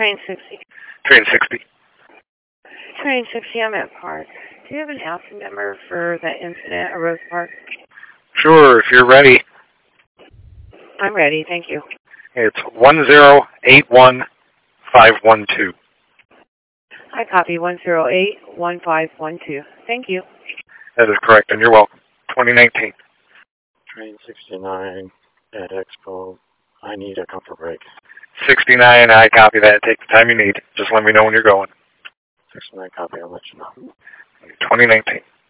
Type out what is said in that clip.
Train 60. Train 60. Train 60, I'm at Park. Do you have an AFSCME number for the incident at Rose Park? Sure, if you're ready. I'm ready, thank you. It's 1081512. I copy 1081512. Thank you. That is correct, and you're welcome. 2019. Train 69 at Expo. I need a comfort break. 69, I copy that. Take the time you need. Just let me know when you're going. 69 copy, I'll let you know. 2019.